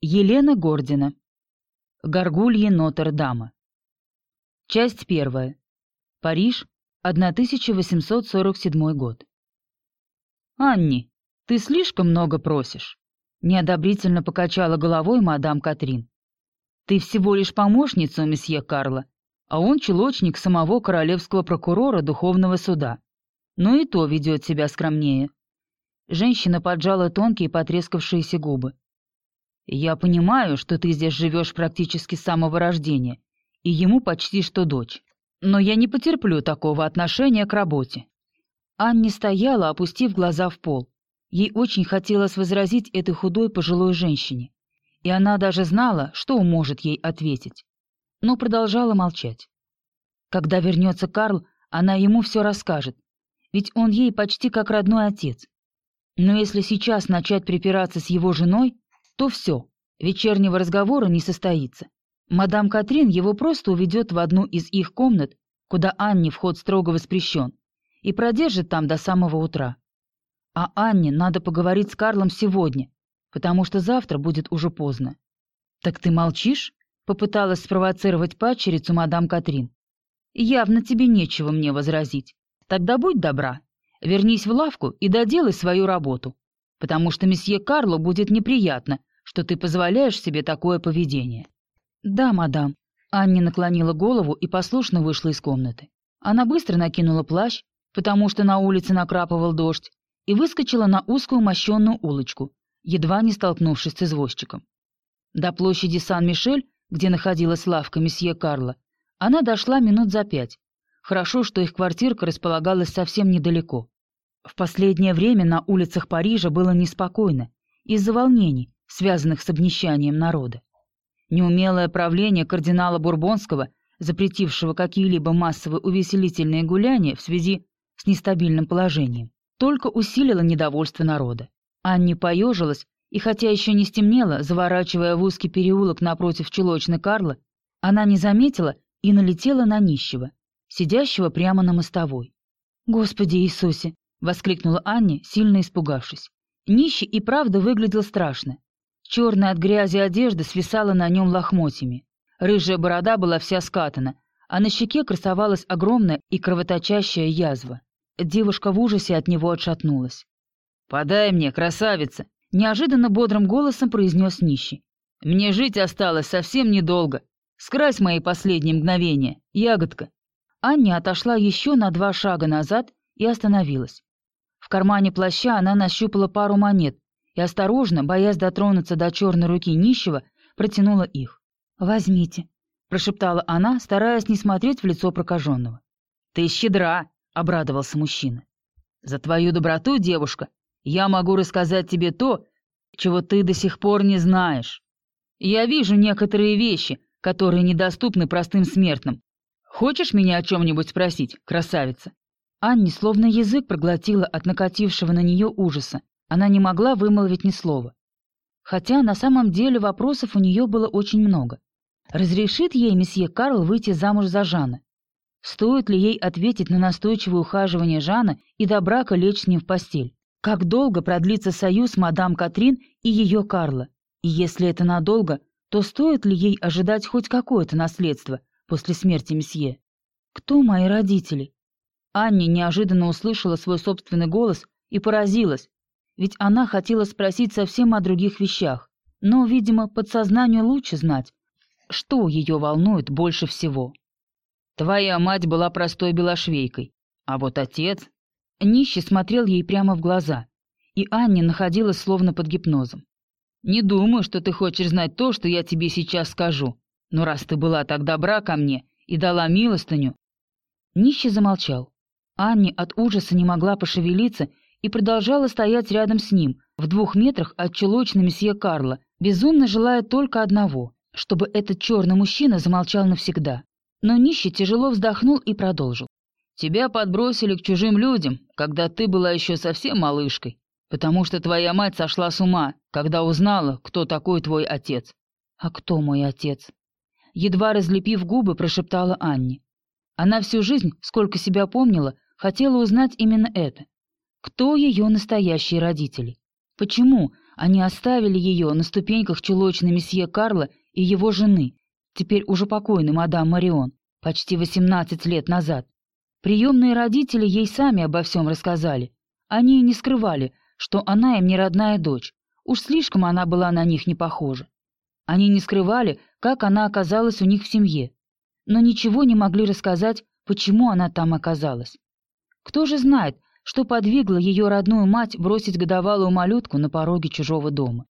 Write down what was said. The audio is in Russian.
Елена Гордина. Горгульи Нотр-Дама. Часть 1. Париж, 1847 год. «Анни, ты слишком много просишь», — неодобрительно покачала головой мадам Катрин. «Ты всего лишь помощница у месье Карла, а он челочник самого королевского прокурора Духовного суда. Но и то ведет себя скромнее». Женщина поджала тонкие потрескавшиеся губы. «Я понимаю, что ты здесь живешь практически с самого рождения, и ему почти что дочь. Но я не потерплю такого отношения к работе». Анни стояла, опустив глаза в пол. Ей очень хотелось возразить этой худой пожилой женщине, и она даже знала, что может ей ответить, но продолжала молчать. Когда вернется Карл, она ему все расскажет, ведь он ей почти как родной отец. Но если сейчас начать припираться с его женой, то все, вечернего разговора не состоится. Мадам Катрин его просто уведет в одну из их комнат, куда Анне вход строго воспрещен, и продержит там до самого утра. А Анне надо поговорить с Карлом сегодня, потому что завтра будет уже поздно. «Так ты молчишь?» — попыталась спровоцировать падчерицу мадам Катрин. «Явно тебе нечего мне возразить. Тогда будь добра, вернись в лавку и доделай свою работу, потому что месье Карлу будет неприятно, что ты позволяешь себе такое поведение». «Да, мадам». Анни наклонила голову и послушно вышла из комнаты. Она быстро накинула плащ, потому что на улице накрапывал дождь, и выскочила на узкую мощенную улочку, едва не столкнувшись с извозчиком. До площади Сан-Мишель, где находилась лавка месье Карла, она дошла минут за 5. Хорошо, что их квартирка располагалась совсем недалеко. В последнее время на улицах Парижа было неспокойно из-за волнений, связанных с обнищанием народа. Неумелое правление кардинала Бурбонского, запретившего какие-либо массовые увеселительные гуляния в связи с нестабильным положением, только усилило недовольство народа. Анни поежилась, и хотя еще не стемнело, заворачивая в узкий переулок напротив чулочной Карла, она не заметила и налетела на нищего, сидящего прямо на мостовой. «Господи Иисусе!» — воскликнула Анни, сильно испугавшись. Нищий и правда выглядел страшно. Черная от грязи одежда свисала на нем лохмотьями. Рыжая борода была вся скатана, а на щеке красовалась огромная и кровоточащая язва. Девушка в ужасе от него отшатнулась. «Подай мне, красавица!» — неожиданно бодрым голосом произнес нищий. «Мне жить осталось совсем недолго. Скрась мои последние мгновения, ягодка!» Ання отошла еще на 2 шага назад и остановилась. В кармане плаща она нащупала пару монет и осторожно, боясь дотронуться до черной руки нищего, протянула их. «Возьмите», — прошептала она, стараясь не смотреть в лицо прокаженного. «Ты щедра», — обрадовался мужчина. «За твою доброту, девушка, я могу рассказать тебе то, чего ты до сих пор не знаешь. Я вижу некоторые вещи, которые недоступны простым смертным. Хочешь меня о чем-нибудь спросить, красавица?» Анни словно язык проглотила от накатившего на нее ужаса. Она не могла вымолвить ни слова. Хотя на самом деле вопросов у нее было очень много. Разрешит ей месье Карл выйти замуж за Жана? Стоит ли ей ответить на настойчивое ухаживание Жана и до брака лечь с ним в постель? Как долго продлится союз мадам Катрин и ее Карла? И если это надолго, то стоит ли ей ожидать хоть какое-то наследство после смерти месье? «Кто мои родители?» Анни неожиданно услышала свой собственный голос и поразилась, ведь она хотела спросить совсем о других вещах, но, видимо, подсознанию лучше знать, что ее волнует больше всего. «Твоя мать была простой белошвейкой, а вот отец...» Нищий смотрел ей прямо в глаза, и Анни находилась словно под гипнозом. «Не думаю, что ты хочешь знать то, что я тебе сейчас скажу, но раз ты была так добра ко мне и дала милостыню...» Нищий замолчал. Анни от ужаса не могла пошевелиться и продолжала стоять рядом с ним, в 2 метрах от чулочной месье Карла, безумно желая только одного, чтобы этот черный мужчина замолчал навсегда. Но нищий тяжело вздохнул и продолжил. «Тебя подбросили к чужим людям, когда ты была еще совсем малышкой, потому что твоя мать сошла с ума, когда узнала, кто такой твой отец». «А кто мой отец?» Едва разлепив губы, прошептала Анни. Она всю жизнь, сколько себя помнила, хотела узнать именно это. Кто ее настоящие родители? Почему Они оставили ее на ступеньках чулочной месье Карла и его жены, теперь уже покойной мадам Марион, почти 18 лет назад. Приемные родители ей сами обо всем рассказали. Они и не скрывали, что она им не родная дочь, уж слишком она была на них не похожа. Они не скрывали, как она оказалась у них в семье, но ничего не могли рассказать, почему она там оказалась. Кто же знает, что подвигло ее родную мать бросить годовалую малютку на пороге чужого дома.